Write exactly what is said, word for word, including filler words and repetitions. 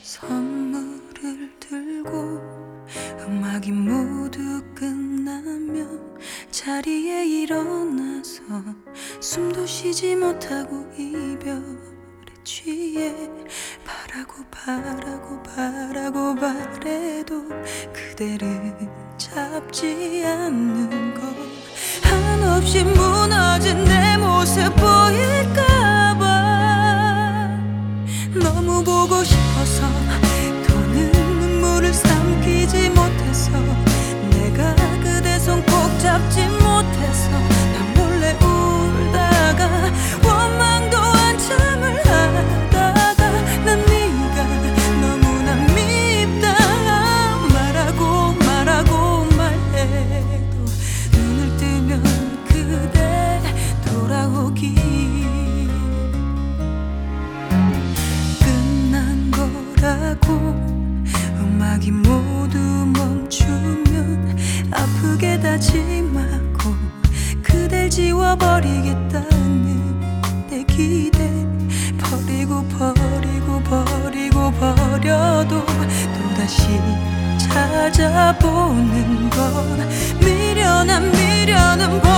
선물을 들고 음악이 모두 끝나면 자리에 일어나서 숨도 쉬지 못하고 이별에 취해 바라고 바라고 바라고 바래도 그대를 잡지 않는 것 한없이 무너진 내 모습 보일까봐 너무 보고 싶어서 더는 눈물을 삼키지 못해서 내가 그대 손 꼭 잡지 못해서 나 몰래 울다가 원망도 한참을 하다가 난 네가 너무나 밉다 말하고 말하고 말해도 눈을 뜨면 그대 돌아오기 음악이 모두 멈추면 아프게 다짐하고 그댈 지워버리겠다는 내 기대 버리고 버리고 버리고 버려도 또다시 찾아보는 건 미련한 미련한